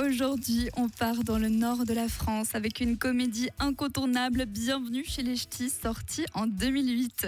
aujourd'hui, on part dans le nord de la France avec une comédie incontournable, Bienvenue chez les Ch'tis, sortie en 2008.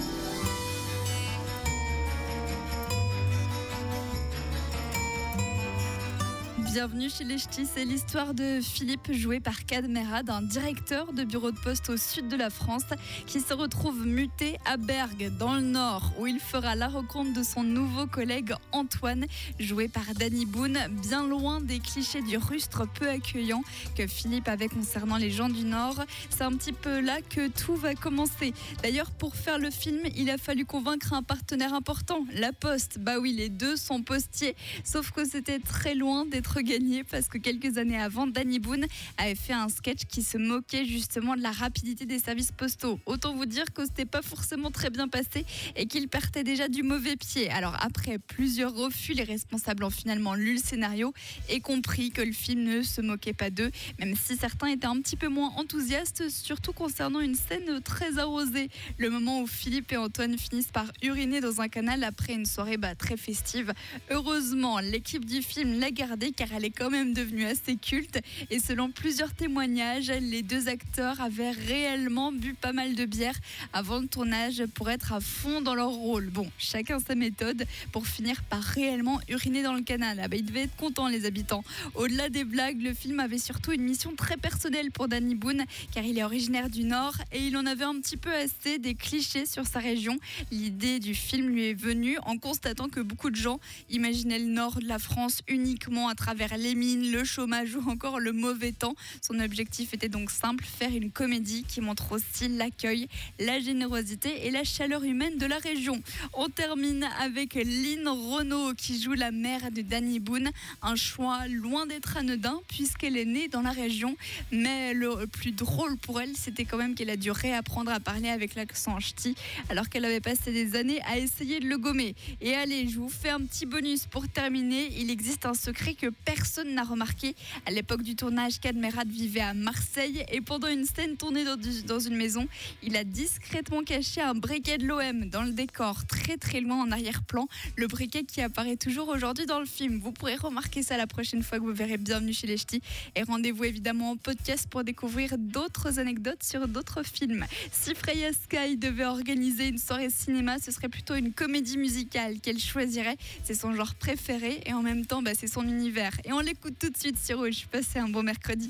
Bienvenue chez les Ch'tis, c'est l'histoire de Philippe, joué par Kad Merad, un directeur de bureau de poste au sud de la France, qui se retrouve muté à Bergues, dans le nord, où il fera la rencontre de son nouveau collègue Antoine, joué par Danny Boone, bien loin des clichés du rustre peu accueillant que Philippe avait concernant les gens du nord. C'est un petit peu là que tout va commencer. D'ailleurs, pour faire le film, il a fallu convaincre un partenaire important, La Poste. Bah oui, les deux sont postiers, sauf que c'était très loin d'être gagné parce que quelques années avant, Danny Boone avait fait un sketch qui se moquait justement de la rapidité des services postaux. Autant vous dire que c'était pas forcément très bien passé et qu'il partait déjà du mauvais pied. Alors après plusieurs refus, les responsables ont finalement lu le scénario et compris que le film ne se moquait pas d'eux, même si certains étaient un petit peu moins enthousiastes, surtout concernant une scène très arrosée. Le moment où Philippe et Antoine finissent par uriner dans un canal après une soirée très festive. Heureusement, l'équipe du film l'a gardé car elle est quand même devenue assez culte et selon plusieurs témoignages, les deux acteurs avaient réellement bu pas mal de bière avant le tournage pour être à fond dans leur rôle. Bon, chacun sa méthode pour finir par réellement uriner dans le canal. Ils devaient être contents, les habitants. Au-delà des blagues, le film avait surtout une mission très personnelle pour Danny Boone car il est originaire du Nord et il en avait un petit peu assez des clichés sur sa région. L'idée du film lui est venue en constatant que beaucoup de gens imaginaient le Nord de la France uniquement à travers les mines, le chômage ou encore le mauvais temps. Son objectif était donc simple, faire une comédie qui montre aussi l'accueil, la générosité et la chaleur humaine de la région. On termine avec Lynn Renaud qui joue la mère de Danny Boone. Un choix loin d'être anodin puisqu'elle est née dans la région. Mais le plus drôle pour elle, c'était quand même qu'elle a dû réapprendre à parler avec l'accent ch'ti alors qu'elle avait passé des années à essayer de le gommer. Et allez, je vous fais un petit bonus pour terminer. Il existe un secret que personne n'a remarqué. À l'époque du tournage, Kad Merad vivait à Marseille et pendant une scène tournée dans une maison, il a discrètement caché un briquet de l'OM dans le décor, très très loin en arrière-plan. Le briquet qui apparaît toujours aujourd'hui dans le film. Vous pourrez remarquer ça la prochaine fois que vous verrez Bienvenue chez les Ch'tis. Et rendez-vous évidemment en podcast pour découvrir d'autres anecdotes sur d'autres films. Si Freya Sky devait organiser une soirée cinéma, ce serait plutôt une comédie musicale qu'elle choisirait. C'est son genre préféré et en même temps, c'est son univers. Et on l'écoute tout de suite sur Rouge. Passez un bon mercredi.